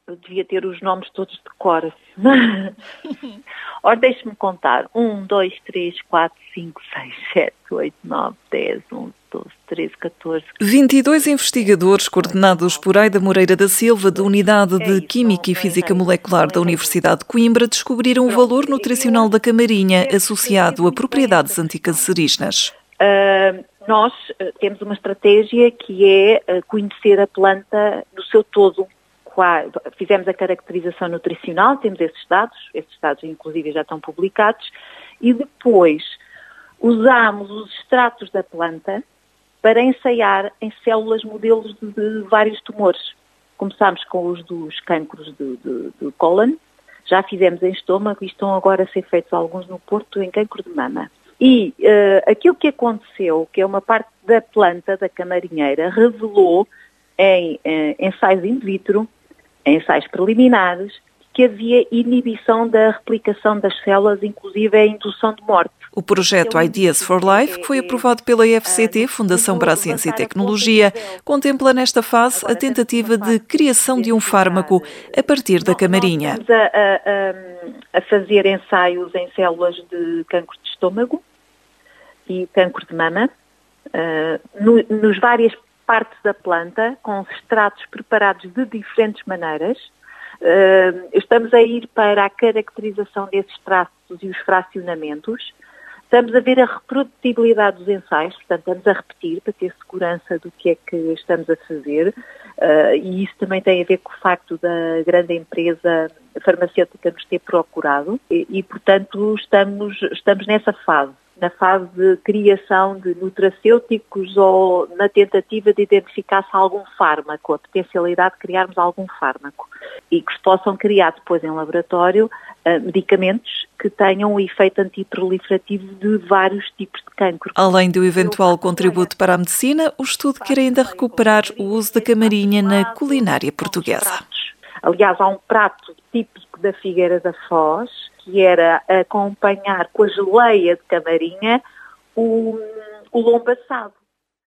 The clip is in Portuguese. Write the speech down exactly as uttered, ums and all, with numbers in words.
eu devia ter os nomes todos de cor. Ora, deixe-me contar. um, dois, três, quatro, cinco, seis, sete, oito, nove, dez, onze, doze, treze, catorze... vinte e dois investigadores, coordenados por Aida Moreira da Silva, da Unidade de Química e Física Molecular da Universidade de Coimbra, descobriram o valor nutricional da camarinha associado a propriedades anticancerígenas. Uh, nós uh, temos uma estratégia que é uh, conhecer a planta no seu todo. Fizemos a caracterização nutricional, temos esses dados, esses dados inclusive já estão publicados, e depois usámos os extratos da planta para ensaiar em células modelos de, de vários tumores. Começámos com os dos cancros de, de, de cólon, já fizemos em estômago e estão agora a ser feitos alguns no Porto em cancro de mama. E uh, aquilo que aconteceu, que é uma parte da planta, da camarinheira, revelou em uh, ensaios in vitro, em ensaios preliminares, que havia inibição da replicação das células, inclusive a indução de morte. O projeto Ideas for Life, que foi aprovado pela F C T, Fundação para a Ciência e Tecnologia, contempla nesta fase a tentativa de criação de um fármaco a partir da camarinha. Estamos a, a, a fazer ensaios em células de cancro de estômago e cancro de mama, uh, no, nos várias partes da planta, com extratos preparados de diferentes maneiras. Uh, estamos a ir para a caracterização desses extratos e os fracionamentos. Estamos a ver a reprodutibilidade dos ensaios, portanto, estamos a repetir para ter segurança do que é que estamos a fazer. Uh, e isso também tem a ver com o facto da grande empresa farmacêutica nos ter procurado. E, e portanto, estamos, estamos nessa fase. Na fase de criação de nutracêuticos ou na tentativa de identificar-se algum fármaco, a potencialidade de criarmos algum fármaco e que se possam criar depois em laboratório uh, medicamentos que tenham um efeito antiproliferativo de vários tipos de cancro. Além do eventual contributo para a medicina, o estudo quer ainda recuperar o uso da camarinha na culinária portuguesa. Aliás, há um prato típico da Figueira da Foz, que era acompanhar com a geleia de camarinha o, o lombo assado.